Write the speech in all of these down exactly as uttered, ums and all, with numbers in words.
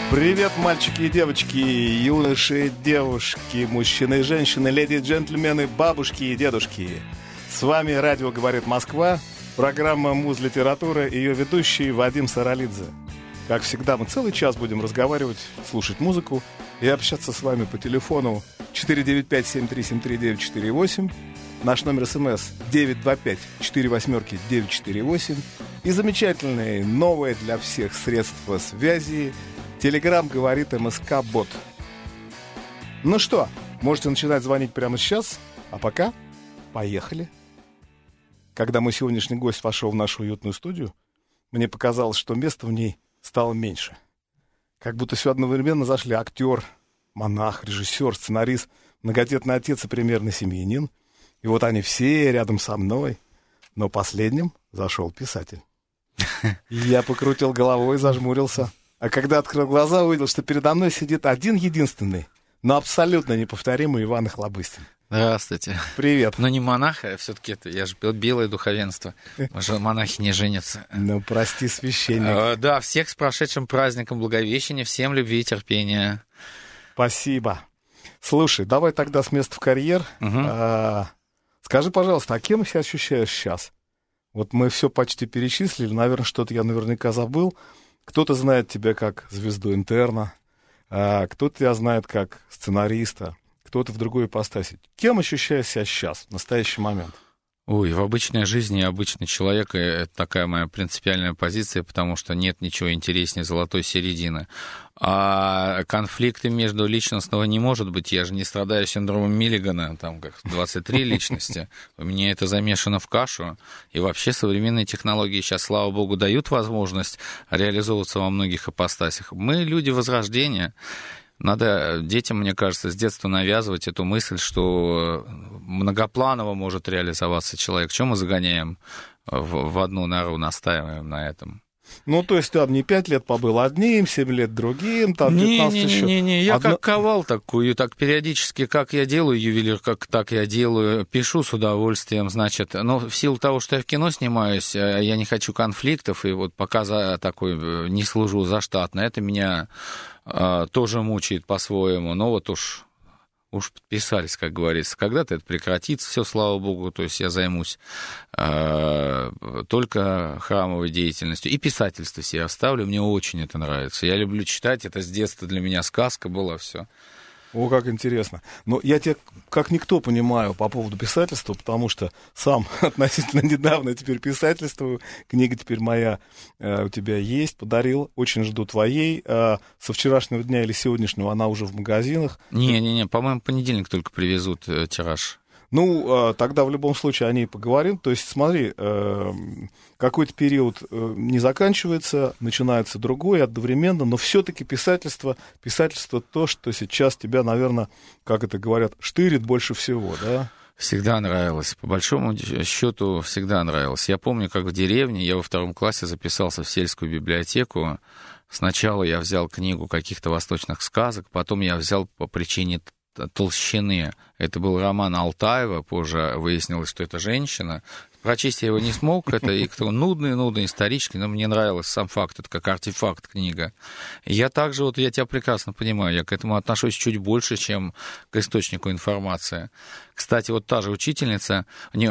Привет, мальчики и девочки, юноши и девушки, мужчины и женщины, леди и джентльмены, бабушки и дедушки. С вами радио «Говорит Москва», программа «Муз-литература» и ее ведущий Вадим Саралидзе. Как всегда, мы целый час будем разговаривать, слушать музыку и общаться с вами по телефону четыре девять пять семь три семь три девять четыре восемь, наш номер смс девять два пять четыре восемь девять четыре восемь и замечательные новые для всех средства связи Телеграм говорит МСК-бот. Ну что, можете начинать звонить прямо сейчас, а пока поехали. Когда мой сегодняшний гость вошел в нашу уютную студию, мне показалось, что места в ней стало меньше. Как будто все одновременно зашли актер, монах, режиссер, сценарист, многодетный отец и примерный семьянин. И вот они все рядом со мной. Но последним зашел писатель. Я покрутил головой, зажмурился. А когда открыл глаза, увидел, что передо мной сидит один единственный, но абсолютно неповторимый Иван Охлобыстин. Здравствуйте. Привет. Но не монах, а все-таки это, я же белое духовенство. Монахи не женятся. Ну, прости, священник. А, да, всех с прошедшим праздником Благовещения, всем любви и терпения. Спасибо. Слушай, давай тогда с места в карьер. Угу. А, скажи, пожалуйста, а кем себя ощущаешь сейчас? Вот мы все почти перечислили, наверное, что-то я наверняка забыл. Кто-то знает тебя как звезду интерна, а кто-то тебя знает как сценариста, кто-то в другой ипостаси. Кем ощущаешь себя сейчас, в настоящий момент? Ой, в обычной жизни обычный человек, и это такая моя принципиальная позиция, потому что нет ничего интереснее золотой середины. А конфликты между личностного не может быть. Я же не страдаю синдромом Миллигана, там как двадцать три личности. У меня это замешано в кашу. И вообще современные технологии сейчас, слава богу, дают возможность реализовываться во многих ипостасях. Мы люди Возрождения. Надо детям, мне кажется, с детства навязывать эту мысль, что многопланово может реализоваться человек. Чего мы загоняем в, в одну нору, настаиваем на этом? Ну, то есть там не пять лет побыл одним, семь лет другим, там пятнадцать еще... Не-не-не, я Одно... как ковал такую, так периодически, как я делаю, ювелир, как так я делаю, пишу с удовольствием, значит, но в силу того, что я в кино снимаюсь, я не хочу конфликтов, и вот пока за такой не служу заштатно, это меня а, тоже мучает по-своему, но вот уж... Уж подписались, как говорится. Когда-то это прекратится, все, слава богу, то есть я займусь э, только храмовой деятельностью. И писательство себе оставлю, мне очень это нравится. Я люблю читать, это с детства для меня сказка была, все. О, как интересно. Но я тебя как никто понимаю по поводу писательства, потому что сам относительно недавно теперь писательствую. Книга теперь моя э, у тебя есть, подарил. Очень жду твоей. Э, со вчерашнего дня или сегодняшнего она уже в магазинах. Не-не-не, по-моему, в понедельник только привезут э, тираж. Ну, тогда в любом случае о ней поговорим. То есть, смотри, какой-то период не заканчивается, начинается другой одновременно, но все-таки писательство, писательство то, что сейчас тебя, наверное, как это говорят, штырит больше всего, да? Всегда нравилось. По большому счету, всегда нравилось. Я помню, как в деревне, я во втором классе записался в сельскую библиотеку. Сначала я взял книгу каких-то восточных сказок, потом я взял по причине толщины. Это был роман Алтаева, позже выяснилось, что это женщина. Прочесть я его не смог, это и кто нудный, нудный, исторический, но мне нравился сам факт, это как артефакт книга. И я также, вот я тебя прекрасно понимаю, я к этому отношусь чуть больше, чем к источнику информации. Кстати, вот та же учительница,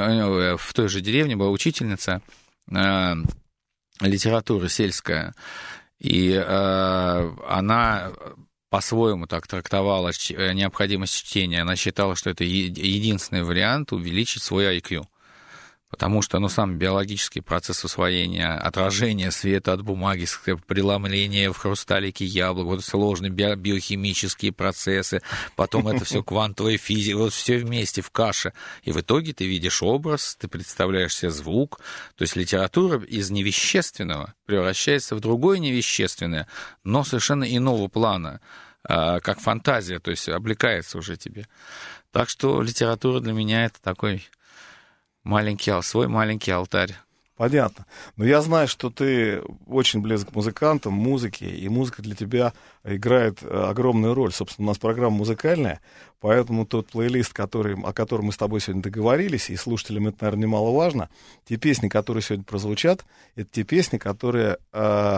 в той же деревне была учительница э, литературы сельская, и э, она... по-своему так трактовала необходимость чтения. Она считала, что это единственный вариант увеличить свой ай кью. Потому что, ну, сам биологический процесс усвоения, отражение света от бумаги, преломление в хрусталике яблок, вот сложные би- биохимические процессы, потом это все квантовая физика, вот все вместе в каше. И в итоге ты видишь образ, ты представляешь себе звук. То есть литература из невещественного превращается в другое невещественное, но совершенно иного плана, как фантазия, то есть облекается уже тебе. Так что литература для меня это такой... Маленький, свой маленький алтарь. Понятно. Но я знаю, что ты очень близок к музыкантам, музыке, и музыка для тебя играет огромную роль. Собственно, у нас программа музыкальная, поэтому тот плейлист, который, о котором мы с тобой сегодня договорились, и слушателям это, наверное, немаловажно, те песни, которые сегодня прозвучат, это те песни, которые э,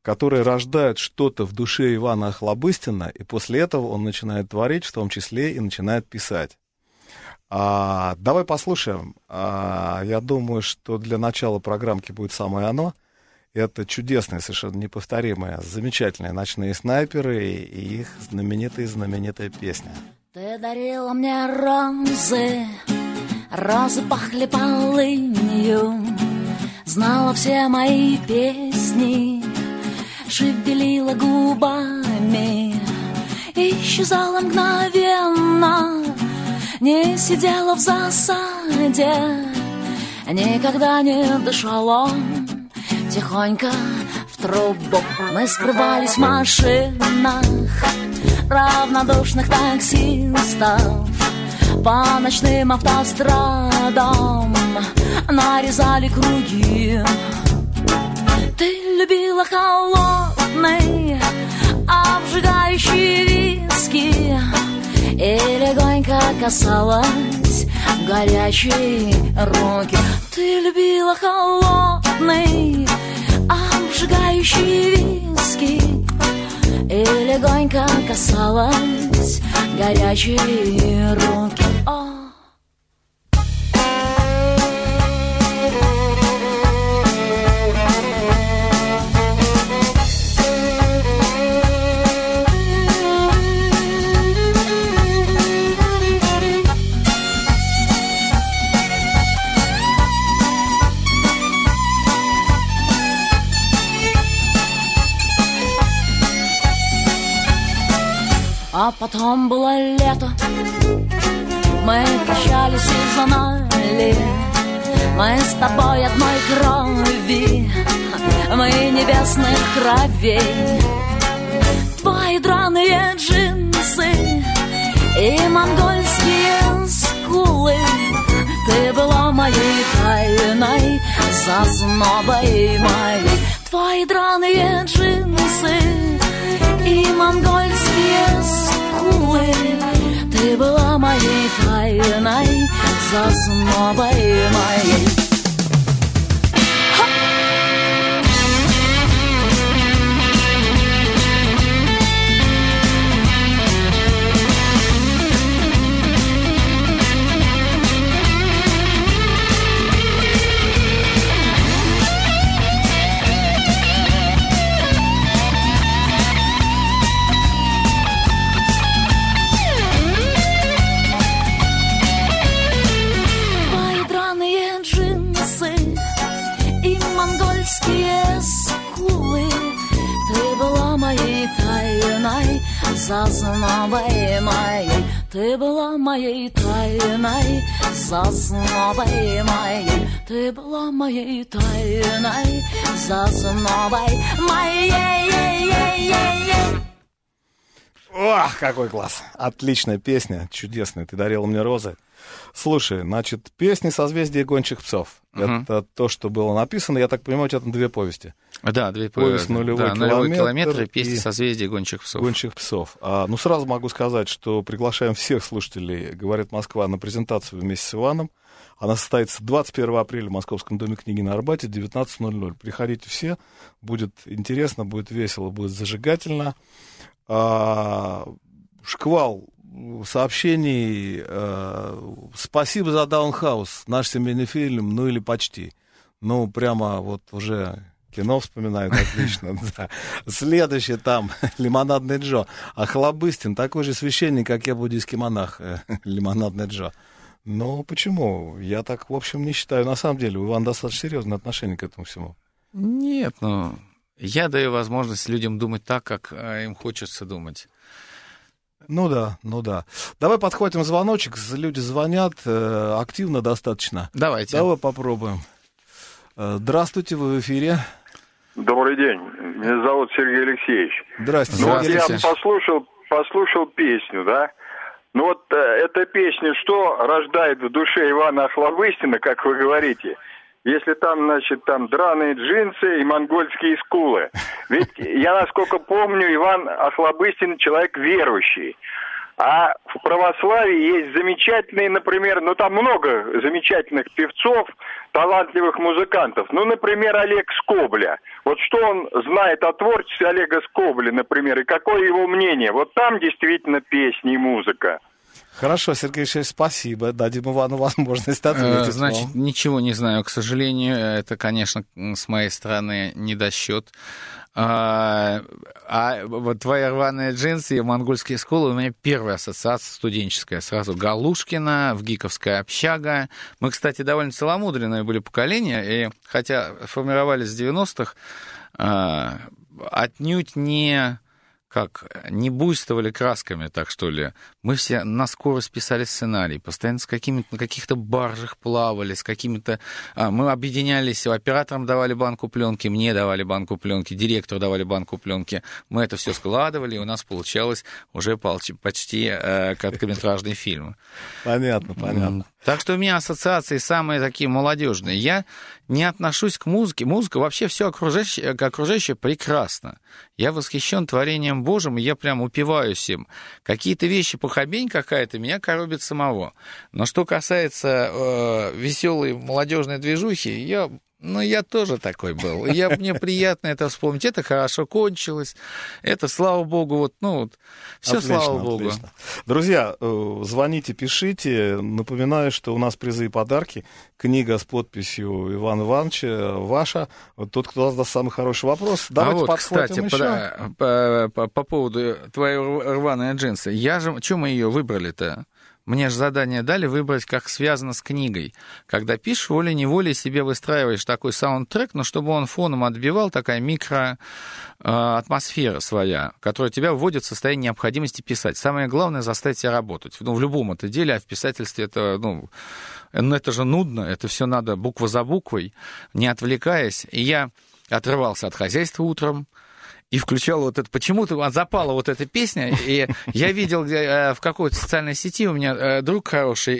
которые рождают что-то в душе Ивана Охлобыстина, и после этого он начинает творить, в том числе и начинает писать. А, давай послушаем. А, я думаю, что для начала программки будет самое оно. Это чудесные, совершенно неповторимые, замечательные «Ночные снайперы» и их знаменитая-знаменитая песня. Ты дарила мне розы, розы пахли полынью, знала все мои песни, шевелила губами, исчезала мгновенно, не сидела в засаде, никогда не дышала. Тихонько в трубу мы скрывались в машинах равнодушных таксистов, по ночным автострадам нарезали круги. Ты любила холодный, обжигающий виски и легонько касалась горячей руки. Ты любила холодный, обжигающий виски и легонько касалась горячей руки. О. А потом было лето, мы прощались и знали, мы с тобой одной крови, мы небесных кровей. Твои драные джинсы и монгольские скулы, ты была моей тайной, зазнобой моей. Твои драные джинсы и монгольские скулы, ты была моей тайной, зазнобой моей. Зазнобой моей, ты была моей тайной, зазнобой моей, ты была моей тайной, зазнобой моей. Ох, какой класс! Отличная песня, чудесная. Ты дарила мне розы. Слушай, значит, песни «Созвездие гончих псов». Uh-huh. Это то, что было написано. Я так понимаю, у тебя там две повести. Да, две повести. Повесть «Нулевой, да, километр», нулевой километр и песни «Созвездие гончих псов». Гончих псов. А, ну, сразу могу сказать, что приглашаем всех слушателей «Говорит Москва» на презентацию вместе с Иваном. Она состоится двадцать первого апреля в Московском доме книги на Арбате, девятнадцать ноль ноль. Приходите все, будет интересно, будет весело, будет зажигательно. А, шквал сообщений. Э, спасибо за Даунхаус, наш семейный фильм, ну или почти. Ну, прямо вот уже кино вспоминают, отлично. Да. Следующий там, Лимонадный Джо. Охлобыстин, такой же священник, как я, буддийский монах, Лимонадный Джо. Ну, почему? Я так, в общем, не считаю. На самом деле, у Ивана достаточно серьезное отношение к этому всему. Нет, ну, я даю возможность людям думать так, как им хочется думать. Ну да, ну да. Давай подхватим звоночек, люди звонят, э, активно достаточно. Давайте. Давай попробуем. Э, здравствуйте, вы в эфире. Добрый день, меня зовут Сергей Алексеевич. Здравствуйте. Ну, вот я Здравствуйте. послушал, послушал песню, да? Ну вот э, эта песня что рождает в душе Ивана Охлобыстина, как вы говорите? Если там, значит, там драные джинсы и монгольские скулы. Ведь я, насколько помню, Иван Охлобыстин человек верующий. А в православии есть замечательные, например, ну там много замечательных певцов, талантливых музыкантов. Ну, например, Олег Скобля. Вот что он знает о творчестве Олега Скобли, например, и какое его мнение? Вот там действительно песни и музыка. Хорошо, Сергей Алексеевич, спасибо. Дадим Ивану возможность ответить. Значит, вам. Ничего не знаю, к сожалению. Это, конечно, с моей стороны недосчет. А, а вот твои рваные джинсы и монгольские скулы, у меня первая ассоциация студенческая. Сразу Галушкина, Вгиковская общага. Мы, кстати, довольно целомудренные были поколения, и хотя формировались в девяностых, а, отнюдь не... как, не буйствовали красками, так что ли. Мы все на скорость писали сценарий, постоянно с какими-то, на каких-то баржах плавали, с какими-то... А, мы объединялись, операторам давали банку пленки, мне давали банку пленки, директору давали банку пленки. Мы это все складывали, и у нас получалось уже почти э, короткометражный фильм. Понятно, понятно. Так что у меня ассоциации самые такие молодежные. Я не отношусь к музыке. Музыка вообще все окружающее, окружающее прекрасно. Я восхищен творением Божьим, и я прям упиваюсь им. Какие-то вещи, похабень какая-то, меня коробит самого. Но что касается э, веселой молодежной движухи, я... Ну, я тоже такой был. Я, мне приятно это вспомнить. Это хорошо кончилось. Это, слава богу, вот, ну, вот, все, отлично, слава богу. Отлично. Друзья, звоните, пишите. Напоминаю, что у нас призы и подарки. Книга с подписью Ивана Ивановича ваша. Вот тот, кто даст самый хороший вопрос. Давайте а вот, подхватим кстати, еще. По, по, по поводу твоей рваной джинсы. Я же... Чего мы ее выбрали-то? Мне же задание дали выбрать, как связано с книгой. Когда пишешь, волей-неволей себе выстраиваешь такой саундтрек, но чтобы он фоном отбивал, такая микроатмосфера своя, которая тебя вводит в состояние необходимости писать. Самое главное — заставить себя работать. Ну, в любом это деле, а в писательстве это, ну, это же нудно, это все надо буква за буквой, не отвлекаясь. И я отрывался от хозяйства утром, и включал вот это, почему-то запала вот эта песня, и я видел где, в какой-то социальной сети, у меня друг хороший,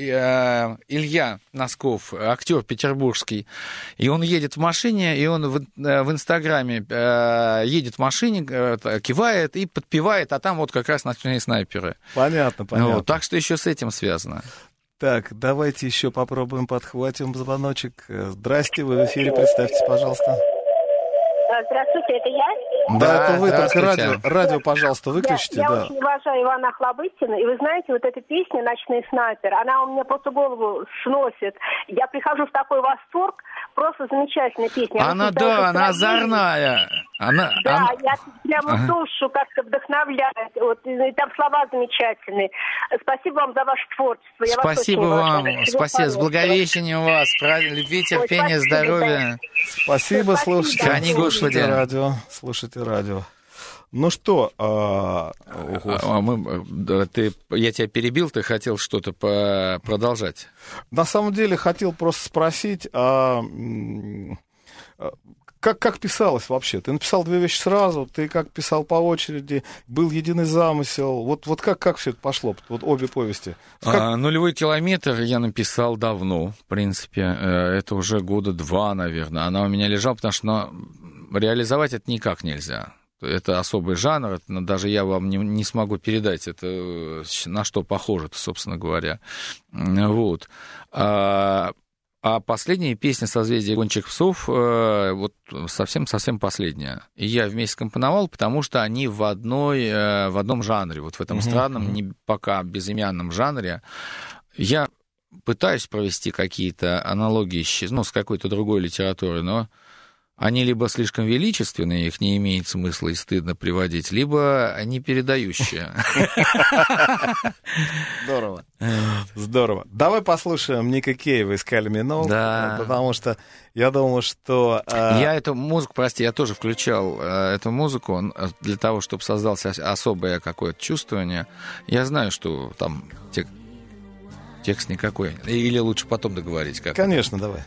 Илья Носков, актер петербургский, и он едет в машине, и он в, в Инстаграме едет в машине, кивает и подпевает, а там вот как раз «Ночные снайперы». Понятно, понятно. Вот, так что еще с этим связано. Так, давайте еще попробуем, подхватим звоночек. Здрасте, вы в эфире, представьтесь, пожалуйста. Здравствуйте, это я? Да, да, это вы, только радио, радио, пожалуйста, выключите. Я, да. я очень уважаю Ивана Охлобыстина, и вы знаете, вот эта песня «Ночной снайпер», она у меня просто голову сносит. Я прихожу в такой восторг, просто замечательная песня. Она, да, она озорная. Она, да, она... я прямо ага. душу как-то вдохновляет. Вот, и там слова замечательные. Спасибо вам за ваше творчество. Я спасибо вас вам. уважаю. Спасибо. С Благовещением вас. Любви, терпения, Ой, здоровья. Спасибо, спасибо, слушайте. Храни Господи. Радио. Слушайте радио. Ну что, а, а, мы, ты, я тебя перебил, ты хотел что-то по- продолжать? На самом деле хотел просто спросить, а, как, как писалось вообще? Ты написал две вещи сразу, ты как писал по очереди, был единый замысел, вот, вот как, как все это пошло, вот обе повести? Как... А, «Нулевой километр» я написал давно, в принципе, это уже года два, наверное, она у меня лежала, потому что ну, реализовать это никак нельзя. Это особый жанр, это, даже я вам не, не смогу передать, это на что похоже, собственно говоря. Вот. А, а последняя песня «Созвездие гончих псов» вот совсем-совсем последняя. И я вместе скомпоновал, потому что они в, одной, в одном жанре, вот в этом uh-huh. странном, не пока безымянном жанре. Я пытаюсь провести какие-то аналогии ну, с какой-то другой литературой, но они либо слишком величественные, их не имеет смысла и стыдно приводить, либо они передающие. Здорово. Здорово. Давай послушаем Ника Кейва из «Кали Миноуг», потому что я думал, что... Я эту музыку, прости, я тоже включал эту музыку для того, чтобы создался особое какое-то чувствование. Я знаю, что там текст никакой. Или лучше потом договорить как. Конечно, давай.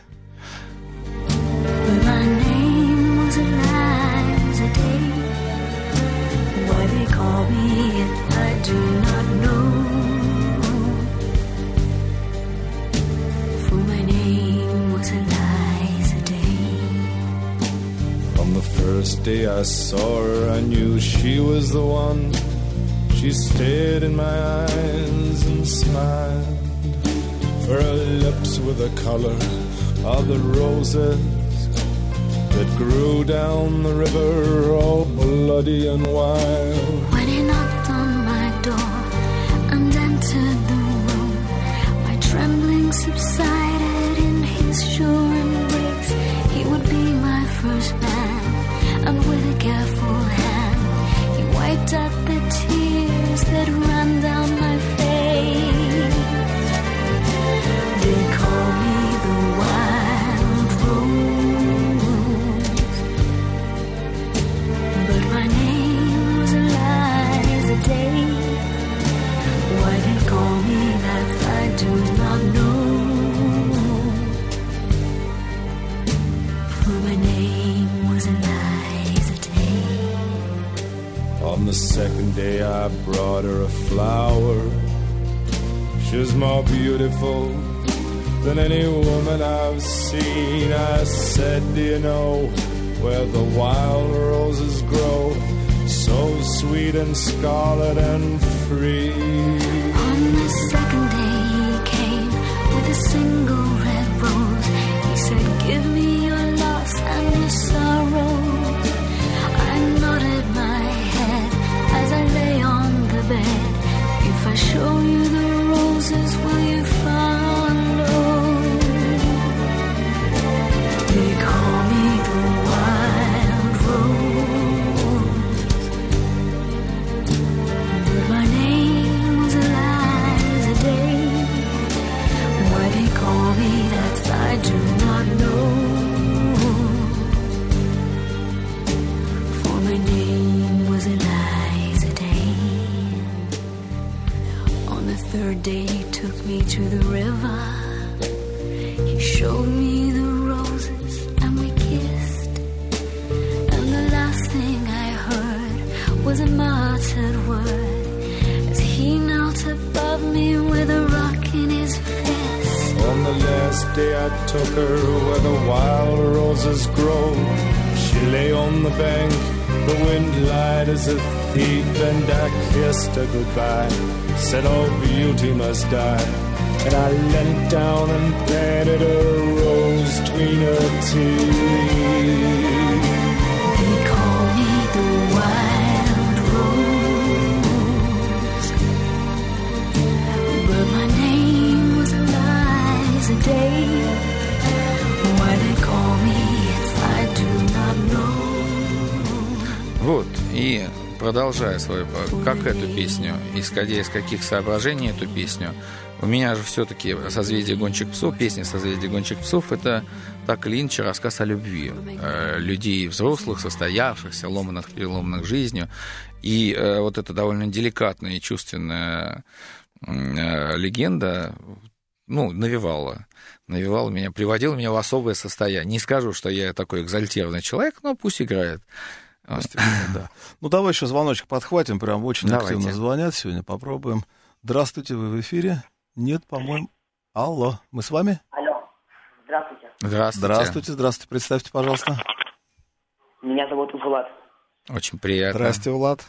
First day I saw her, I knew she was the one. She stared in my eyes and smiled, for her lips were the color of the roses that grew down the river, all bloody and wild. When he knocked on my door and entered the room, my trembling subsided in his sure embrace. He would be my first man, and with a careful hand he wiped out the tears that ran down my face. They call me the wild rose, but my name was Eliza Day. Why they call me that I do not know, for my name was Eliza Day. On the second day I brought her a flower. She was more beautiful than any woman I've seen. I said, do you know where the wild roses grow, so sweet and scarlet and free? On the second day he came with a single red rose. He said, give me your loss and your sorrow. I nodded my head as I lay on the bed. If I show you the roses, will you follow? They call me the wild rose, but my name was Eliza Day. Why they call me that I do not know, for my name was Eliza Day. On the third day he took me to the river. He showed me the roses and we kissed, and the last thing I heard was a muttered word as he knelt above me with a rock in his fist. On the last day I took her where the wild roses grow. She lay on the bank, the wind lied as a thief, and I kissed her goodbye, said all beauty must die. And I leant down and planted a rose between her teeth. They call me the wild rose, but my name was Eliza Day. Why they call me it, I do not know. Вот, и продолжая свою, как эту песню, исходя из каких соображений эту песню, у меня же все-таки «Созвездие гонщик псов», песня «Созвездие гонщик псов» — это так или иначе рассказ о любви. Людей взрослых, состоявшихся, ломаных, переломанных жизнью. И вот эта довольно деликатная и чувственная легенда, ну, навевала, навевала меня, приводила меня в особое состояние. Не скажу, что я такой экзальтированный человек, но пусть играет. Да. Ну, давай еще звоночек подхватим, прям очень Давайте. активно звонят сегодня, попробуем. Здравствуйте, вы в эфире? Нет, по-моему. Алло, мы с вами? Алло, здравствуйте. Здравствуйте. Здравствуйте, здравствуйте, представьте, пожалуйста. Меня зовут Влад. Очень приятно. Здравствуйте, Влад.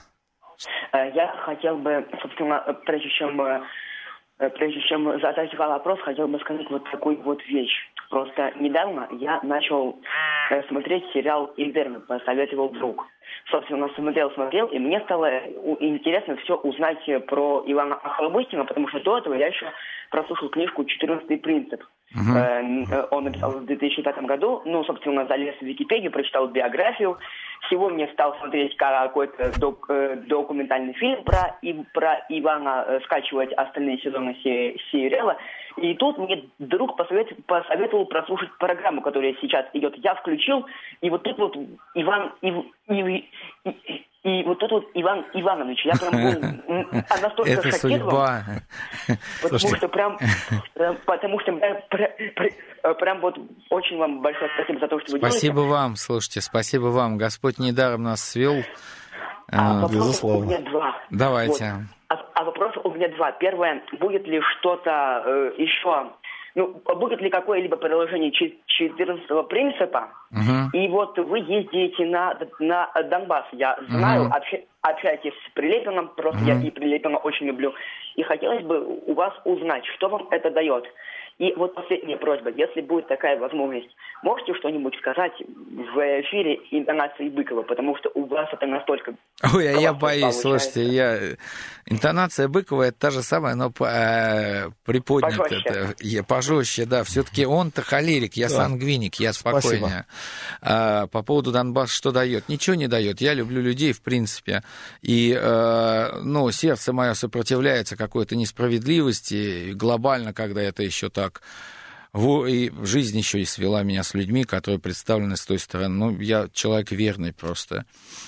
Я хотел бы, собственно, прежде чем, прежде чем задать вам вопрос, хотел бы сказать вот такую вот вещь. Просто недавно я начал смотреть сериал «Интерны», посоветовал друг. Собственно, смотрел, смотрел, и мне стало интересно все узнать про Ивана Охлобыстина, потому что до этого я еще прослушал книжку «четырнадцатый принцип». Uh-huh. Он написал в две тысячи пятом году. Ну, собственно, залез в Википедию, прочитал биографию. Сегодня стал смотреть какой-то док, документальный фильм про, и, про Ивана, скачивать остальные сезоны сериала. И тут мне друг посоветовал, посоветовал прослушать программу, которая сейчас идет. Я включил, и вот тут вот Иван... И, и, и, И вот тут вот Иван Иванович, я прям был настолько это шокирован, судьба. потому Слушайте. что прям, прям, потому что прям, прям вот очень вам большое спасибо за то, что вы спасибо делаете. Спасибо вам, слушайте, спасибо вам. Господь недаром нас свел. А, вопросов у меня два. Давайте. Вот. А, а вопросов у меня два. Первое, будет ли что-то э, еще ну, будет ли какое-либо продолжение четырнадцатого принципа? Uh-huh. И вот вы ездите на, на Донбасс, я знаю, uh-huh. общ, общаетесь с Прилепиным, просто uh-huh. я и Прилепина очень люблю. И хотелось бы у вас узнать, что вам это дает. И вот последняя просьба, если будет такая возможность, можете что-нибудь сказать в эфире интонации Быкова, потому что у вас это настолько... Ой, а я боюсь, слушайте, я... интонация Быкова это та же самая, но э, приподнята. Пожестче. Я, пожестче, да, все-таки он-то холерик, я да. сангвиник, я спокойнее. А, по поводу Донбасса что дает? Ничего не дает, я люблю людей в принципе, и э, ну, сердце мое сопротивляется какой-то несправедливости, глобально, когда это еще так. И жизнь еще и свела меня с людьми, которые представлены с той стороны. Ну, я человек верный просто.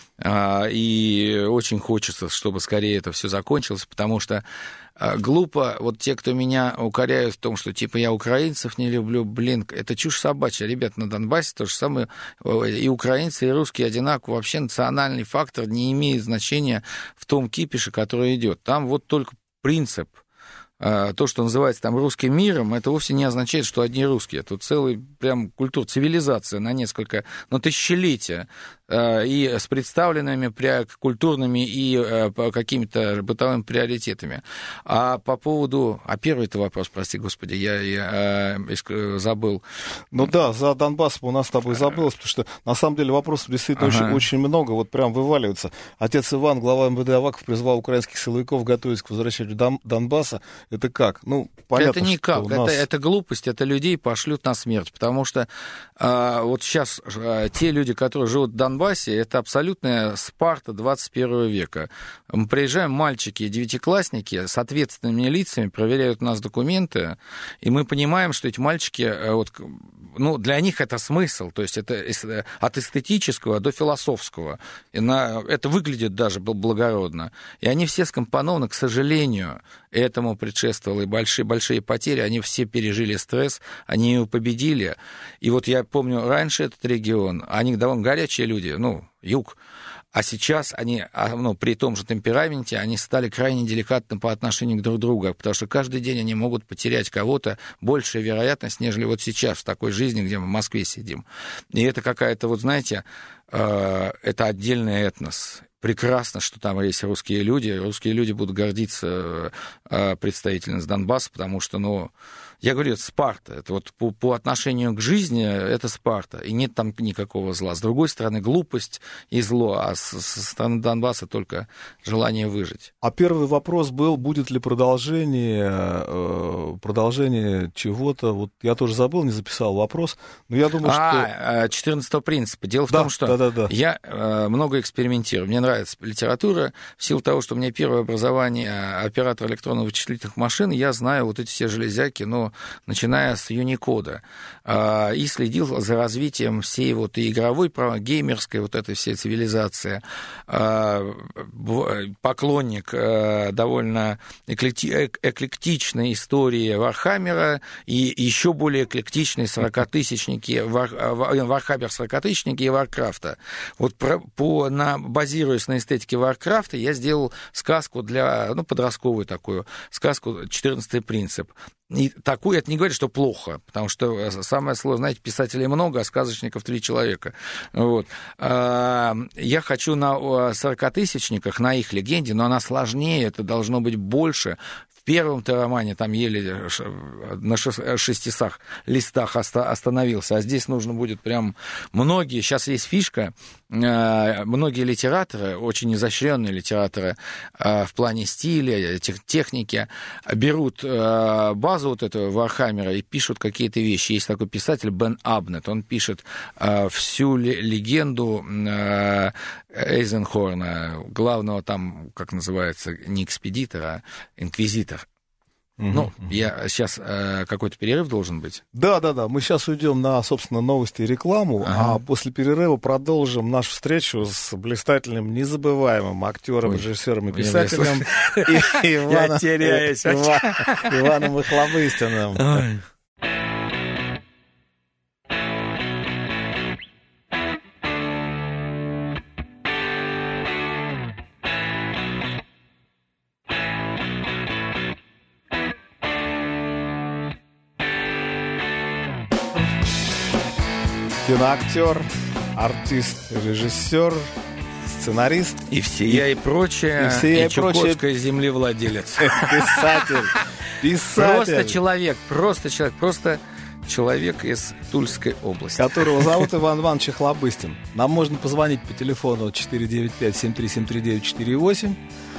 И очень хочется, чтобы скорее это все закончилось, потому что глупо, вот те, кто меня укоряют в том, что типа я украинцев не люблю, блин, это чушь собачья. Ребят, на Донбассе то же самое, и украинцы, и русские одинаково. Вообще национальный фактор не имеет значения в том кипише, который идет. Там вот только принцип. То, что называется там русским миром, это вовсе не означает, что одни русские. Тут целый прям культура, цивилизация на несколько, ну, тысячелетия. И с представленными культурными и какими-то бытовыми приоритетами. А по поводу... А первый-то вопрос, прости господи, я, я забыл. Ну да, за Донбасс у нас с тобой забылось, потому что на самом деле вопросов действительно ага. очень, очень много, вот прям вываливаются. Отец Иван, глава эм вэ дэ Аваков, призвал украинских силовиков готовиться к возвращению Дон- Донбасса. Это как? Ну, понятно, это никак, что у нас... это, это глупость, это людей пошлют на смерть, потому что а, вот сейчас а, те люди, которые живут в Донбассе, это абсолютная Спарта двадцать первого века. Мы приезжаем, мальчики, девятиклассники с ответственными лицами, проверяют у нас документы, и мы понимаем, что эти мальчики, вот, ну, для них это смысл, то есть это от эстетического до философского. И на, это выглядит даже благородно. И они все скомпонованы, к сожалению, этому предшествовало и большие, большие потери, они все пережили стресс, они его победили. И вот я помню, раньше этот регион, они довольно горячие люди, ну, юг, а сейчас они, ну, при том же темпераменте, они стали крайне деликатны по отношению к друг другу, потому что каждый день они могут потерять кого-то, большая вероятность, нежели вот сейчас, в такой жизни, где мы в Москве сидим. И это какая-то, вот знаете, это отдельный этнос. Прекрасно, что там есть русские люди. Русские люди будут гордиться представительностью Донбасса, потому что, ну, я говорю, это Спарта. Это вот по, по отношению к жизни это Спарта. И нет там никакого зла. С другой стороны, глупость и зло, а со стороны Донбасса только желание выжить. А первый вопрос был, будет ли продолжение, продолжение чего-то. Вот я тоже забыл, не записал вопрос. Но я думаю, а, что... четырнадцатого принципа. Дело в да, том, что да, да, да. я много экспериментирую. Мне нравится литература. В силу того, что у меня первое образование оператор электронно-вычислительных машин, я знаю вот эти все железяки, но начиная с Unicode, и следил за развитием всей вот и игровой, геймерской вот этой всей цивилизации. Поклонник довольно эклектичной истории Вархаммера и еще более эклектичной сорокатысячники, Вархаммер сорокатысячники и Варкрафта. Вот по, на, базируясь на эстетике Варкрафта, я сделал сказку для, ну, подростковую такую, сказку «четырнадцатый принцип». И такую, это не говорит, что плохо, потому что самое сложное, знаете, писателей много, а сказочников три человека. Вот. Я хочу на сорокатысячниках, на их легенде, но она сложнее, это должно быть больше. В первом-то романе там еле на шестисот листах остановился, а здесь нужно будет прям многие. Сейчас есть фишка, многие литераторы, очень изощренные литераторы в плане стиля, техники, берут базу вот этого Вархаммера и пишут какие-то вещи. Есть такой писатель Бен Абнет, он пишет всю легенду Эйзенхорна, главного там, как называется, не экспедитора, а инквизитора. Ну, я сейчас э, какой-то перерыв должен быть. Да, да, да. Мы сейчас уйдем на, собственно, новости и рекламу, ага. а после перерыва продолжим нашу встречу с блистательным, незабываемым актером, режиссером и писателем Иваном Охлобыстиным. киноактер, артист, режиссер, сценарист. И всея и прочее, и, всея и, и прочее чукотской землевладелец. Писатель. Писатель. Просто человек, просто человек, просто человек из Тульской области. Которого зовут Иван Иванович Охлобыстин. Нам можно позвонить по телефону четыре девять пять семь три семь три девять четыре восемь.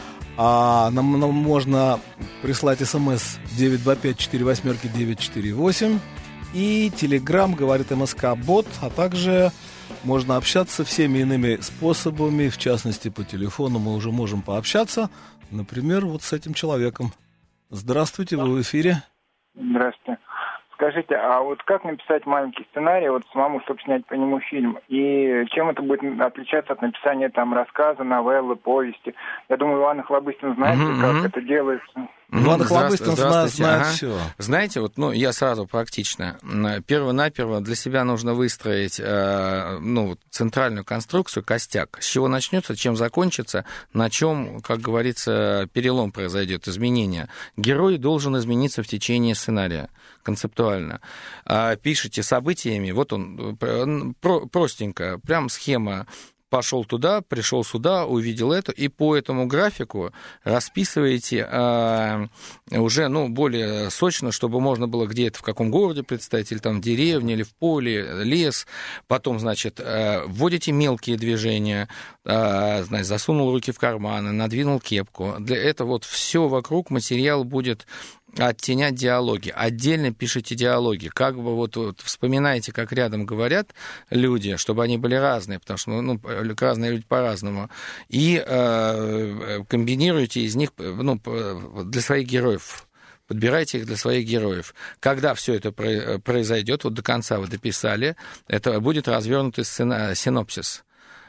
А нам, нам можно прислать смс девять два пять четыре восемь девять четыре восемь. И телеграм говорит МСК-бот, а также можно общаться всеми иными способами, в частности по телефону мы уже можем пообщаться, например, вот с этим человеком. Здравствуйте, вы в эфире. Здравствуйте. Скажите, а вот как написать маленький сценарий, вот самому, чтобы снять по нему фильм, и чем это будет отличаться от написания там рассказа, новеллы, повести? Я думаю, Иван Охлобыстин знает, mm-hmm. как это делается. Иван Охлобыстин знает, знает ага. все. Знаете, вот, ну, я сразу практично. Перво-наперво для себя нужно выстроить э, ну, центральную конструкцию, костяк. С чего начнется, чем закончится, на чем, как говорится, перелом произойдет, изменение. Герой должен измениться в течение сценария, концептуально. А пишите событиями, вот он, про, простенько, прям схема. Пошел туда, пришел сюда, увидел это, и по этому графику расписываете э, уже ну, более сочно, чтобы можно было где это, в каком городе представить, или там в деревне, или в поле, лес. Потом, значит, э, вводите мелкие движения, э, значит, засунул руки в карманы, надвинул кепку. Для этого вот все вокруг материал будет оттенять диалоги. Отдельно пишите диалоги. Как бы вот, вот вспоминайте, как рядом говорят люди, чтобы они были разные, потому что ну, разные люди по-разному. И э, комбинируйте из них ну, для своих героев. Подбирайте их для своих героев. Когда все это произойдет, вот до конца вы дописали, это будет развернутый синопсис.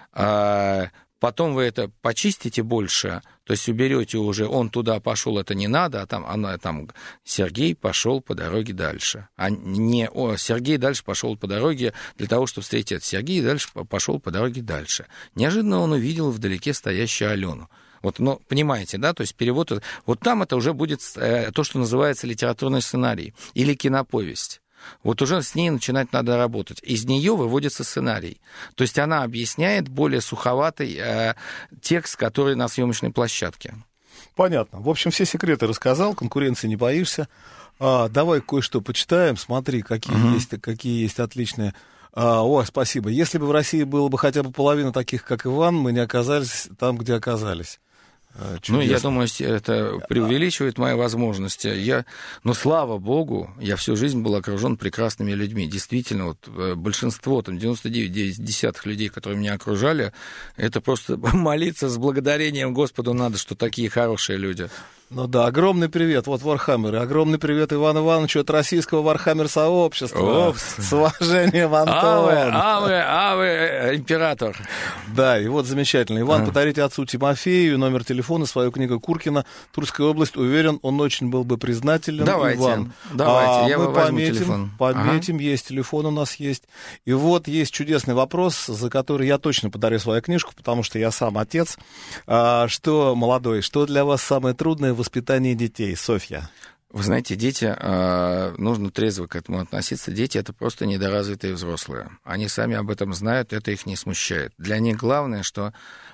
Потом вы это почистите больше, то есть уберете уже, он туда пошел, это не надо, а там, она, там Сергей пошел по дороге дальше. А не о, Сергей дальше пошел по дороге для того, чтобы встретить Сергей, дальше пошел по дороге дальше. Неожиданно он увидел вдалеке стоящую Алену. Вот, ну, понимаете, да, то есть перевод, вот там это уже будет э, то, что называется литературный сценарий или киноповесть. Вот уже с ней начинать надо работать. Из нее выводится сценарий. То есть она объясняет более суховатый э, текст, который на съемочной площадке. Понятно. В общем, все секреты рассказал, конкуренции не боишься. А, давай кое-что почитаем. Смотри, какие, uh-huh. есть, какие есть отличные... А, о, спасибо. Если бы в России было бы хотя бы половина таких, как Иван, мы не оказались там, где оказались. Чудесно. Ну, я думаю, это преувеличивает мои возможности. Я, ну, слава богу, я всю жизнь был окружен прекрасными людьми. Действительно, вот большинство, там, девяносто девять целых девять десятых людей, которые меня окружали, это просто молиться с благодарением Господу надо, что такие хорошие люди. Ну да, огромный привет, вот Вархаммер, огромный привет Ивану Ивановичу от российского Вархаммер-сообщества. О, с уважением, Антон. Аве, аве, аве, император. Да, и вот замечательно. Иван, а. подарите отцу Тимофею номер телефона, свою книгу Куркина «Тульская область». Уверен, он очень был бы признателен. Давайте, Иван. давайте, а я мы возьму пометим, телефон. Пометим, ага. есть телефон у нас есть. И вот есть чудесный вопрос, за который я точно подарю свою книжку, потому что я сам отец. А, что, молодой, что для вас самое трудное в воспитании детей? Софья. Вы знаете, дети, э, нужно трезво к этому относиться. Дети — это просто недоразвитые взрослые. Они сами об этом знают, это их не смущает. Для них главное, что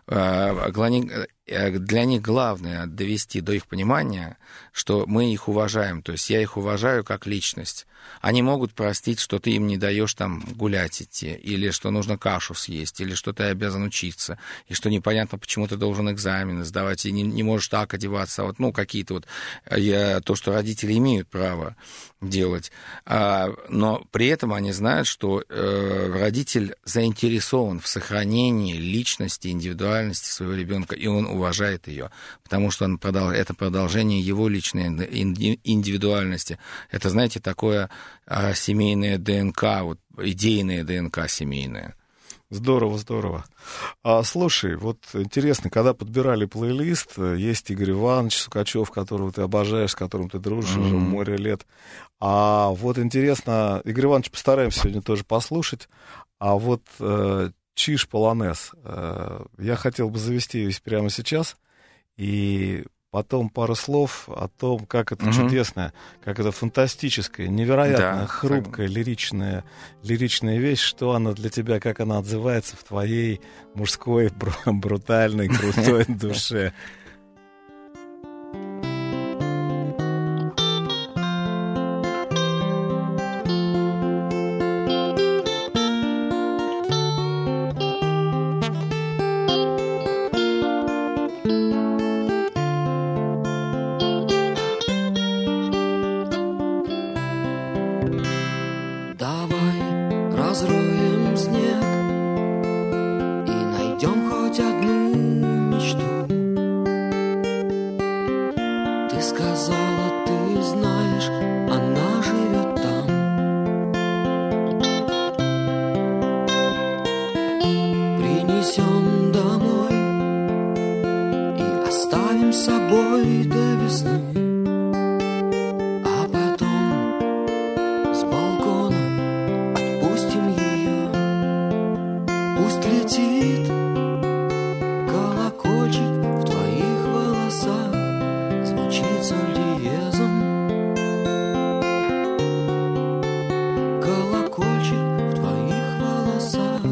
э, для них главное довести до их понимания, что мы их уважаем. То есть я их уважаю как личность. Они могут простить, что ты им не даешь там гулять идти, или что нужно кашу съесть, или что ты обязан учиться, и что непонятно, почему ты должен экзамены сдавать, и не, не можешь так одеваться. Вот, ну, какие-то вот я, то, что родители имеют право делать. А, но при этом они знают, что э, родитель заинтересован в сохранении личности, индивидуальности своего ребенка, и он уважает ее, потому что он продол- это продолжение его личной индивидуальности. Это, знаете, такое а, семейное ДНК, вот, идейное ДНК семейное. Здорово, здорово. А, слушай, вот интересно, когда подбирали плейлист, есть Игорь Иванович Сукачев, которого ты обожаешь, с которым ты дружишь mm-hmm. уже море лет. А вот интересно, Игорь Иванович постараемся сегодня тоже послушать, а вот э, Чиж Полонез, э, я хотел бы завести ее прямо сейчас и потом пару слов о том, как это Мгм. чудесная, как это фантастическая, невероятно Да, хрупкая, лиричная, лиричная вещь, что она для тебя, как она отзывается в твоей мужской, бру- брутальной, крутой душе. Давай разроем снег и найдем хоть одну мечту. Ты сказала, ты знаешь, она живет там. Принесем домой и оставим с собой до весны. А потом с балкона отпустим ее. Пусть летит колокольчик в твоих волосах, звучит соль диезом. Колокольчик в твоих волосах.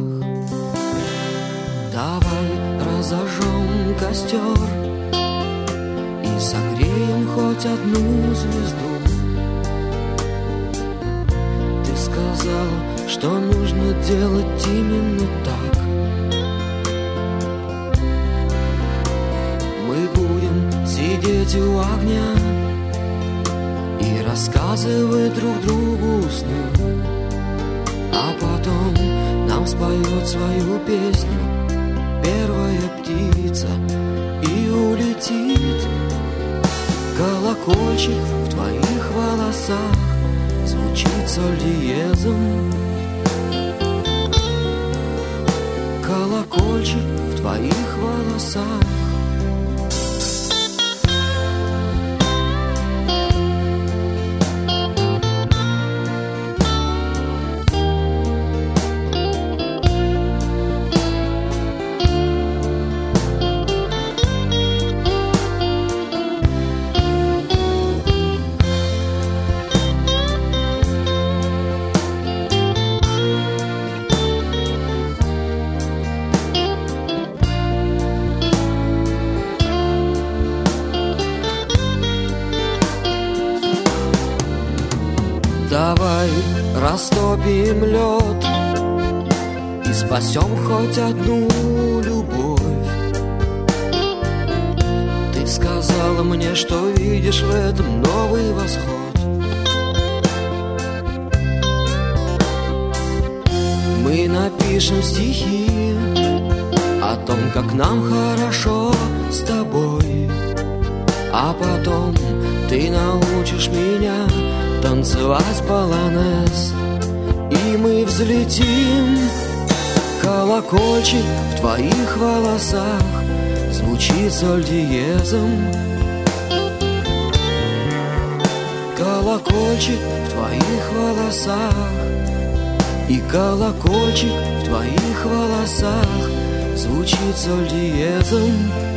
Давай разожжем костер и согреем хоть одну звезду. Ты сказала, что нужно делать именно так. Мы будем сидеть у огня и рассказывать друг другу сны. А потом нам споет свою песню первая птица и улетит. Колокольчик в твоих волосах звучит соль диезом. Колокольчик в твоих волосах. Давай растопим лед и спасем хоть одну любовь. Ты сказала мне, что видишь в этом новый восход. Мы напишем стихи о том, как нам хорошо с тобой. А потом ты научишь меня танцевать полонез, и мы взлетим. Колокольчик в твоих волосах звучит соль диезом. Колокольчик в твоих волосах, и колокольчик в твоих волосах звучит соль диезом.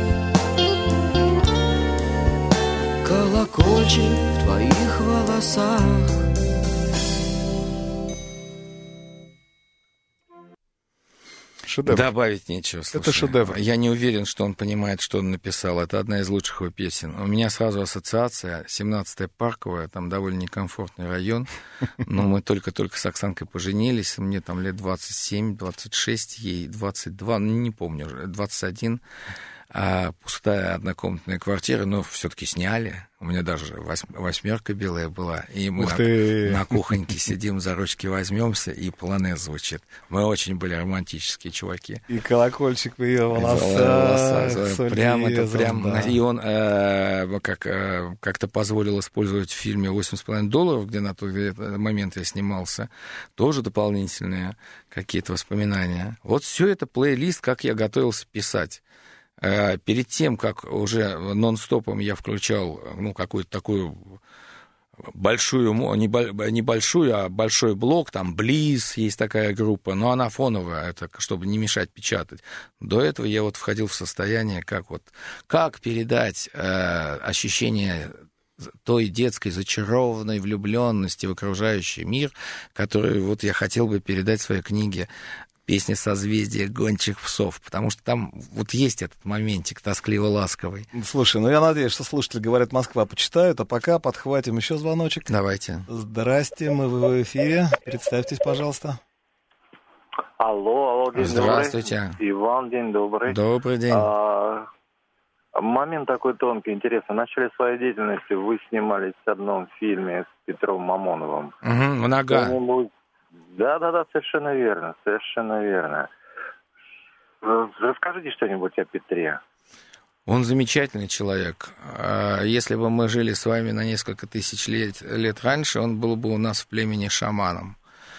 Колокольчик в твоих волосах. Шедевр. Добавить нечего, слушай. Это шедевр. Я не уверен, что он понимает, что он написал. Это одна из лучших его песен. У меня сразу ассоциация. семнадцатая Парковая, там довольно некомфортный район. Но мы только-только с Оксанкой поженились. Мне там лет двадцать семь, двадцать шесть, ей двадцать два, ну, не помню уже, двадцать один. А пустая однокомнатная квартира, но все-таки сняли. У меня даже восьмерка белая была. И мы на, на кухоньке сидим, за ручки возьмемся, и полонез звучит. Мы очень были романтические чуваки. И колокольчик в ее волосах. Прям это прям. Да. И он э, как, э, как-то позволил использовать в фильме «восемь с половиной долларов», где на тот момент я снимался, тоже дополнительные какие-то воспоминания. Вот все это плейлист, как я готовился писать. Перед тем, как уже нон-стопом я включал, ну, какую-то такую большую, небольшую, а большой блок, там Близ, есть такая группа, но она фоновая, это чтобы не мешать печатать. До этого я вот входил в состояние, как вот, как передать э, ощущение той детской зачарованной влюбленности в окружающий мир, которую вот я хотел бы передать в своей книге «Песня созвездия гончих псов», потому что там вот есть этот моментик тоскливо-ласковый. Слушай, ну я надеюсь, что слушатели «Говорят Москва» почитают, а пока подхватим еще звоночек. Давайте. Здрасте, мы в эфире. Представьтесь, пожалуйста. Алло, алло, день Здравствуйте. добрый. Иван, день добрый. Добрый день. А, момент такой тонкий, интересно. В начале своей деятельности вы снимались в одном фильме с Петром Мамоновым. Угу, «Нога». Да-да-да, совершенно верно, совершенно верно. Расскажите что-нибудь о Петре. Он замечательный человек. Если бы мы жили с вами на несколько тысяч лет, лет раньше, он был бы у нас в племени шаманом.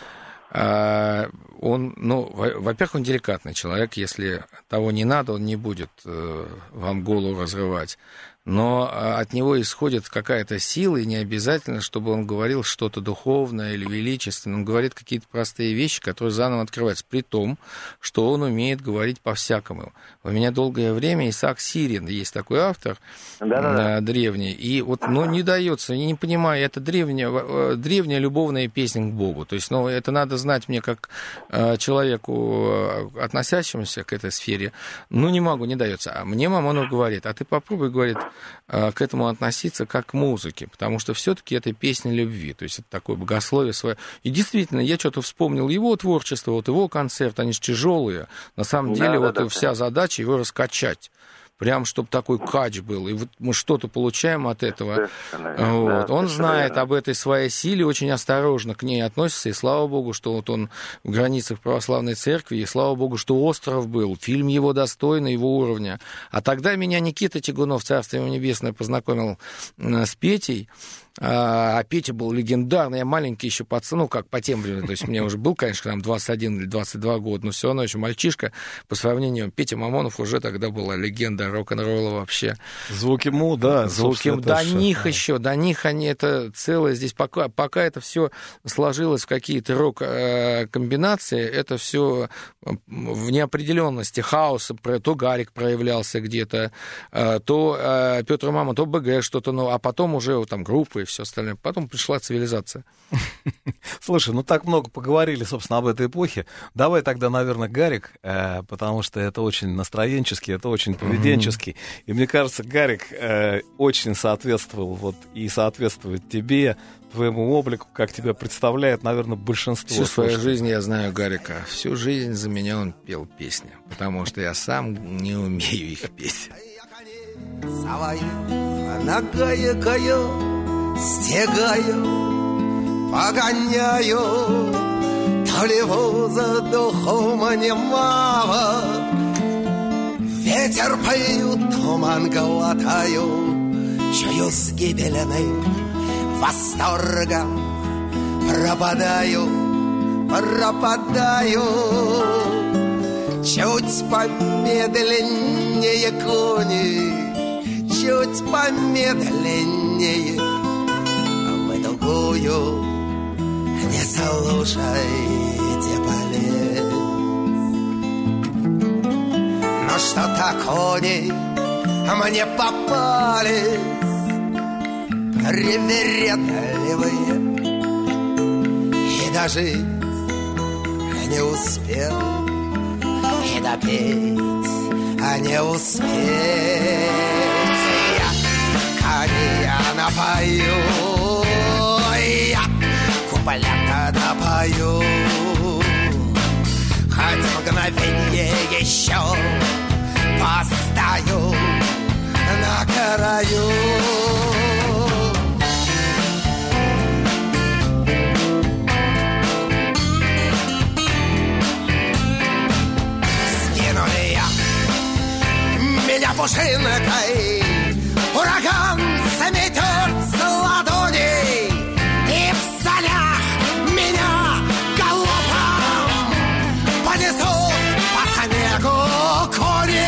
Он, ну, во-первых, он деликатный человек. Если того не надо, он не будет вам голову разрывать. Но от него исходит какая-то сила, и не обязательно, чтобы он говорил что-то духовное или величественное. Он говорит какие-то простые вещи, которые заново открываются, при том, что он умеет говорить по-всякому. У меня долгое время Исаак Сирин, есть такой автор, да-да-да, древний, и вот, ну, не дается, я не понимаю, это древняя, древняя любовная песня к Богу. То есть, ну, это надо знать мне как человеку, относящемуся к этой сфере. Ну, не могу, не дается. А мне Мамонов говорит, а ты попробуй, говорит, к этому относиться как к музыке, потому что все-таки это песня любви, то есть это такое богословие свое. И действительно, я что-то вспомнил его творчество, вот его концерт, они же тяжелые. На самом деле, да, вот да, вся да. задача его раскачать. Прям, чтобы такой кач был. И вот мы что-то получаем от этого. Вот. Да, он знает верно. Об этой своей силе, очень осторожно к ней относится. И слава богу, что вот он в границах православной церкви, и слава богу, что «Остров» был. Фильм его достойный, его уровня. А тогда меня Никита Тягунов, царство ему небесное, познакомил с Петей. А Петя был легендарный, я маленький еще пацан, ну, как по тем временам, то есть мне уже был, конечно, там двадцать один или двадцать два года, но все равно еще мальчишка, по сравнению, Петя Мамонов уже тогда была легенда рок-н-ролла вообще. Звуки Му, да. Звуки Му, до них еще, до них они, это целое здесь, пока, пока это все сложилось в какие-то рок-комбинации, это все в неопределенности, хаоса, то Гарик проявлялся где-то, то Петр Мамонов, то БГ что-то, ну, а потом уже там группы и все остальное. Потом пришла цивилизация. Слушай, ну так много поговорили, собственно, об этой эпохе. Давай тогда, наверное, Гарик, э, потому что это очень настроенческий, это очень поведенческий. Mm-hmm. И мне кажется, Гарик э, очень соответствовал вот и соответствует тебе, твоему облику, как тебя представляет, наверное, большинство. Всю свою жизнь я знаю Гарика. Всю жизнь за меня он пел песни, потому что я сам не умею их петь. Стегаю, погоняю, то ли воздухом немало. Ветер поют, туман глотаю, чую с гибельным восторгом. Пропадаю, пропадаю, чуть помедленнее кони, чуть помедленнее. Не слушайте полет. Но что-то кони мне попались привередливые, и дожить не успел, и допеть не успеть. Я коня напою, я куплета напою, хоть мгновенье еще постою на краю. Скинули я меня пушинкой, ураган заметет с ладоней, и в санях меня галопом понесут по снегу кони,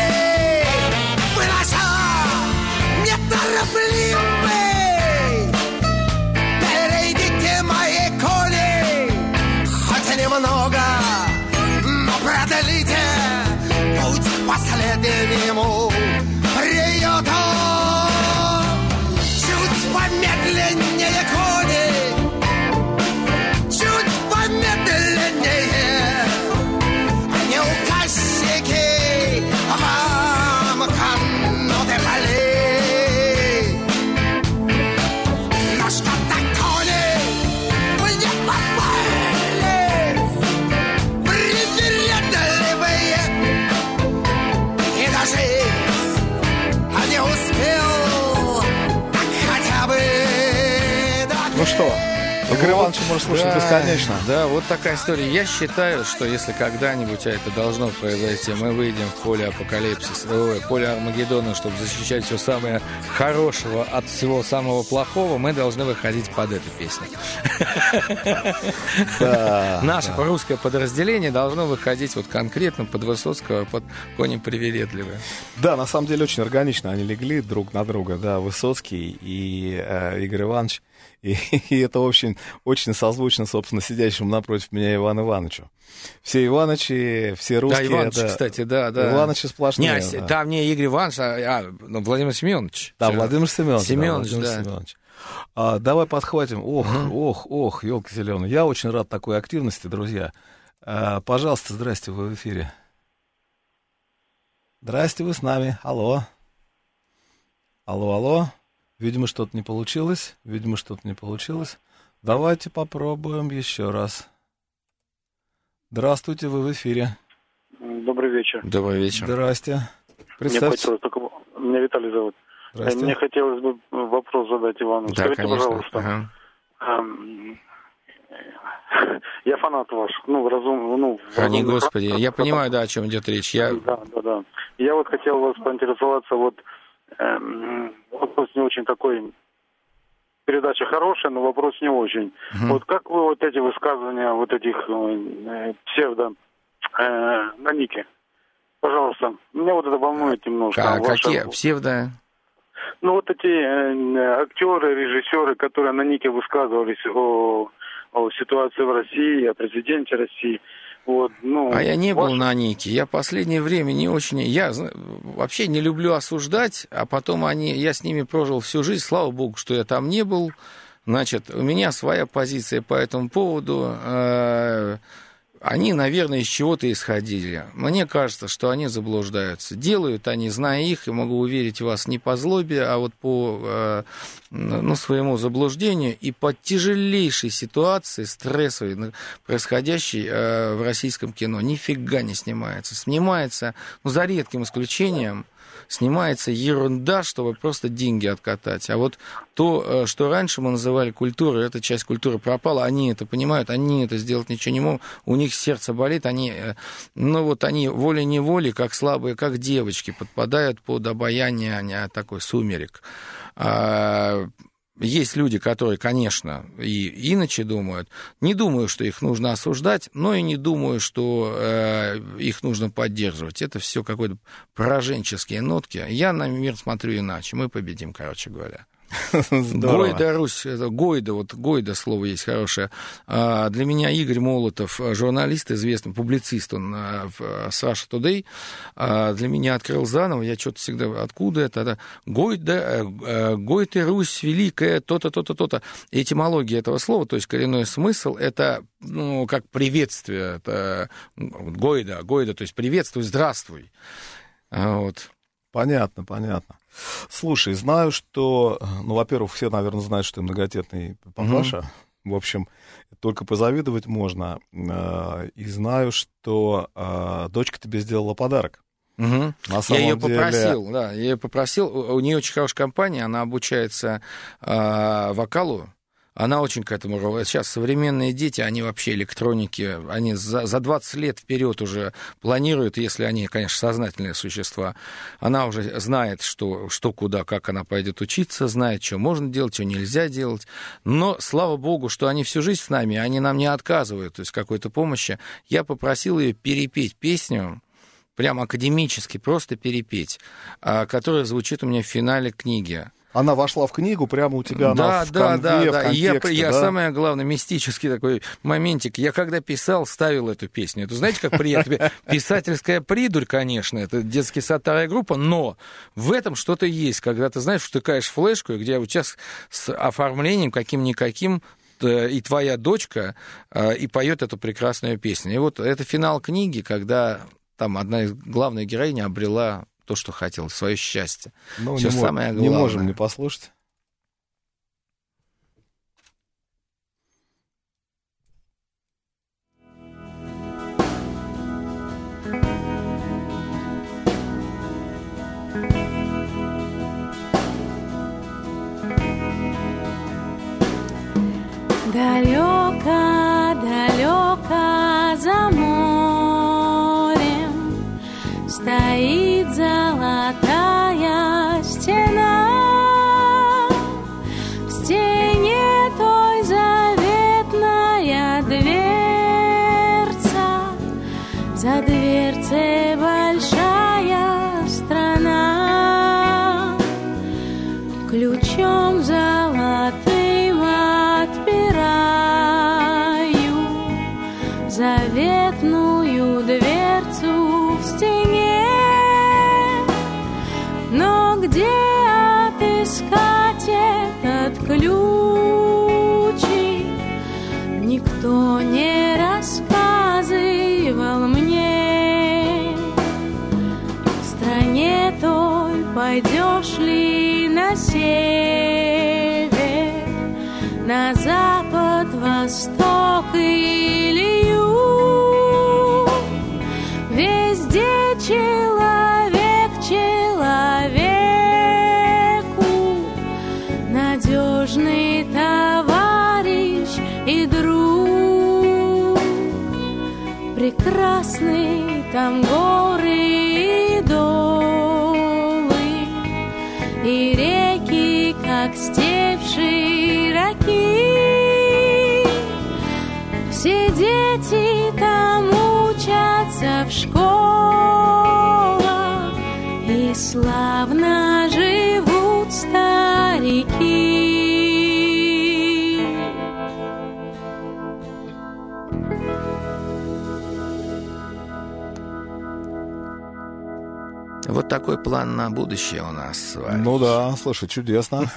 вынося неторопливый по-осеннему приюту. Чуть помедленнее кони, чуть помедленнее, не указчики вам кануты полей. Но что-то кони мне попались привередливые, и даже не успел так хотя бы. Ну что, Игорь Иванович можно слушать да, бесконечно. Да, вот такая история. Я считаю, что если когда-нибудь, а это должно произойти, мы выйдем в поле апокалипсиса, ой, поле Армагеддона, чтобы защищать все самое хорошего от всего самого плохого, мы должны выходить под эту песню. Наше русское подразделение должно выходить вот конкретно под Высоцкого, под «Кони привередливые». Да, на самом деле очень органично они легли друг на друга, да, Высоцкий и э, Игорь Иванович. И, и это очень, очень созвучно, собственно, сидящему напротив меня Ивану Ивановичу. Все Иванычи, все русские... Да, Иваныч, это... кстати, да, да. Иванычи сплошные. Не, да. там не Игорь Иванович, а, а ну, Владимир Семенович. Да, Владимир Семенович. Семенович, да. Владимир да. Семенович. А, давай подхватим. Ох, uh-huh. ох, ох, елка зеленая. Я очень рад такой активности, друзья. А, пожалуйста, здрасте, вы в эфире. Здрасте, вы с нами. Алло. Алло, алло. Видимо, что-то не получилось. Видимо, что-то не получилось. Давайте попробуем еще раз. Здравствуйте, вы в эфире. Добрый вечер. Добрый вечер. Здрасте. Мне хотелось только... Меня Виталий зовут. Здрасте. Мне хотелось бы вопрос задать Ивану. Да, Скажите, конечно. пожалуйста. Ага. Я фанат ваш. Ну, разум... Ну, Храни разумный Господи. фанат. Я понимаю, да, о чем идет речь. Я... Да, да, да. Я вот хотел вас поинтересоваться, вот эм, вопрос не очень такой... Передача хорошая, но вопрос не очень. Uh-huh. Вот как вы вот эти высказывания, вот этих э, псевдо э, на нике, пожалуйста, меня вот это волнует немножко. А ваша... какие псевдо? Ну вот эти э, актеры, режиссеры, которые на нике высказывались о, о ситуации в России, о президенте России. Вот, ну, а я не ваш... был на нике. Я в последнее время не очень... Я вообще не люблю осуждать, а потом они... я с ними прожил всю жизнь. Слава богу, что я там не был. Значит, у меня своя позиция по этому поводу. Они, наверное, из чего-то исходили. Мне кажется, что они заблуждаются. Делают они, зная их, и могу уверить вас, не по злобе, а вот по ну, своему заблуждению и по тяжелейшей ситуации, стрессовой, происходящей в российском кино. Нифига не снимается. Снимается, ну, за редким исключением, снимается ерунда, чтобы просто деньги откатать. А вот то, что раньше мы называли культурой, эта часть культуры пропала, они это понимают, они это сделать ничего не могут, у них сердце болит, они, ну вот они волей-неволей, как слабые, как девочки, подпадают под обаяние такой сумерек. Есть люди, которые, конечно, и иначе думают. Не думаю, что их нужно осуждать, но и не думаю, что э, их нужно поддерживать. Это все какие-то пораженческие нотки. Я на мир смотрю иначе. Мы победим, короче говоря. Гойда, Русь, Гойда, вот Гойда слово есть хорошее. Для меня Игорь Молотов, журналист, известный, публицист, он в Russia Today, для меня открыл заново, я что-то всегда, откуда это, Гойда, Гойда, Русь, великая, то-то, то-то, то-то. Этимология этого слова, то есть коренной смысл, это, ну, как приветствие, это Гойда, Гойда, то есть приветствуй, здравствуй. Вот. Понятно, понятно. Слушай, знаю, что, ну, во-первых, все, наверное, знают, что ты многодетный папаша. Mm-hmm. В общем, только позавидовать можно. И знаю, что дочка тебе сделала подарок. Угу. На самом я ее деле... попросил, да, я ее попросил. У нее очень хорошая компания, она обучается вокалу. Она очень к этому... Сейчас современные дети, они вообще электроники, они за, за двадцать лет вперед уже планируют, если они, конечно, сознательные существа. Она уже знает, что, что куда, как она пойдет учиться, знает, что можно делать, что нельзя делать. Но, слава богу, что они всю жизнь с нами, они нам не отказывают, то есть какой-то помощи. Я попросил ее перепеть песню, прям академически, просто перепеть, которая звучит у меня в финале книги. Она вошла в книгу, прямо у тебя да, она в да, конве, да, в да. контексте, Я, я да? самое главное, мистический такой моментик. Я когда писал, ставил эту песню. Это знаете, как приятно? Писательская придурь, конечно, это детский сад, вторая группа, но в этом что-то есть, когда ты, знаешь, втыкаешь флешку, где вот сейчас с оформлением каким-никаким и твоя дочка и поет эту прекрасную песню. И вот это финал книги, когда там одна из главных героинь обрела то, что хотела, свое счастье. Ну, Все не самое мо- главное. Не можем не послушать. Далеко, далеко за морем стоит золотая стена. В стене той заветная дверца, за дверцей большая страна. Ключом золотым отпираю заветную дверцу в стене. Но где отыскать этот ключик, никто не рассказывал мне. В стране той пойдешь ли на север, на запад, восток или юг, везде человек человеку надежный товарищ и друг. Прекрасный там горы и долы, и реки, как степь широки. Все дети там учатся в школах, и славно живут старики. Вот такой план на будущее у нас с вами. Ну да, слушай, чудесно.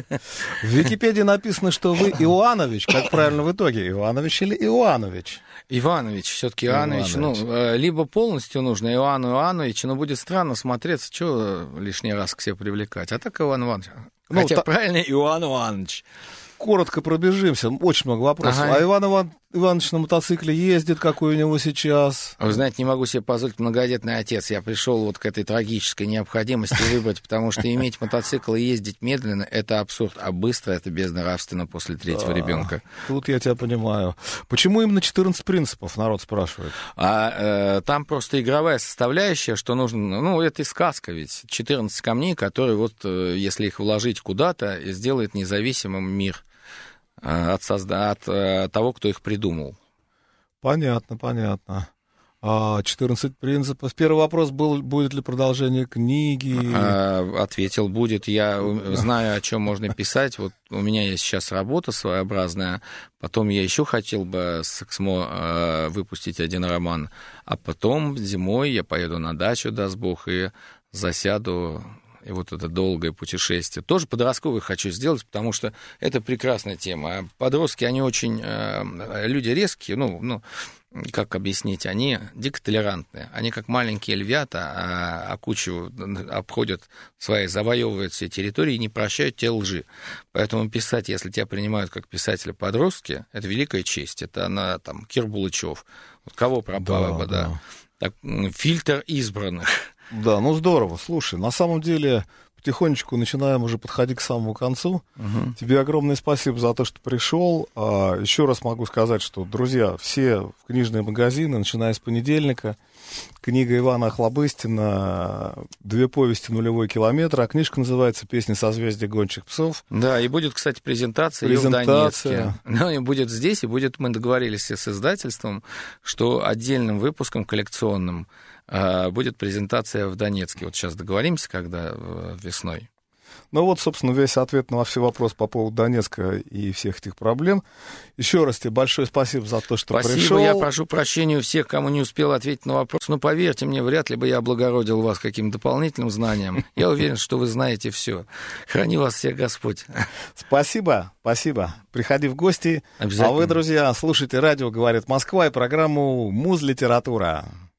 В Википедии написано, что вы Иоанович. Как правильно в итоге? Иоанович или Иоанович? Иванович, все-таки Иоанович, ну, либо полностью нужно Иоанн Иоанович, но будет странно смотреться, что лишний раз к себе привлекать. А так Иван Иванович. Ну, Хотя та... правильно Иоанн Иванович. Коротко пробежимся, очень много вопросов. Ага. А Иван Иван... Иванович на мотоцикле ездит, какой у него сейчас? Вы знаете, не могу себе позволить, многодетный отец. Я пришел вот к этой трагической необходимости выбрать, потому что иметь мотоцикл и ездить медленно — это абсурд, а быстро — это безнравственно после третьего ребенка. Тут я тебя понимаю. Почему именно четырнадцать принципов, народ спрашивает? А э, там просто игровая составляющая, что нужно... Ну, это и сказка ведь. четырнадцать камней, которые вот, э, если их вложить куда-то, сделает независимым мир от, созда... от э, того, кто их придумал. Понятно, понятно. А, четырнадцать принципов. Первый вопрос был, будет ли продолжение книги? А, ответил, будет. Я знаю, о чем можно писать. Вот у меня есть сейчас работа своеобразная. Потом я еще хотел бы с Эксмо выпустить один роман. А потом зимой я поеду на дачу, даст Бог, и засяду. И вот это долгое путешествие. Тоже подростковый хочу сделать, потому что это прекрасная тема. Подростки, они очень... Люди резкие, ну, ну как объяснить, они дико толерантные. Они как маленькие львята, а кучу обходят свои, завоевывают все территории и не прощают те лжи. Поэтому писать, если тебя принимают как писателя-подростки, это великая честь. Это она, там, Кир Булычев. Вот кого пропало бы, да. да. Так, фильтр избранных. Да, ну здорово. Слушай, на самом деле потихонечку начинаем уже подходить к самому концу. Угу. Тебе огромное спасибо за то, что пришел. А, еще раз могу сказать, что, друзья, все в книжные магазины, начиная с понедельника, книга Ивана Охлобыстина «Две повести нулевой километр», а книжка называется «Песни созвездия гончих псов». Да, и будет, кстати, презентация, презентация. И в Донецке. Ну, и будет здесь, и будет, мы договорились с издательством, что отдельным выпуском коллекционным будет презентация в Донецке. Вот сейчас договоримся, когда весной. Ну вот, собственно, весь ответ на все вопросы по поводу Донецка и всех этих проблем. Еще раз тебе большое спасибо за то, что спасибо, пришел. Я прошу прощения у всех, кому не успел ответить на вопрос. Но поверьте мне, вряд ли бы я облагородил вас каким-то дополнительным знанием. Я уверен, что вы знаете все. Храни вас всех Господь. Спасибо, спасибо. Приходи в гости. Обязательно. А вы, друзья, слушайте радио «Говорит Москва» и программу «Муз-литература».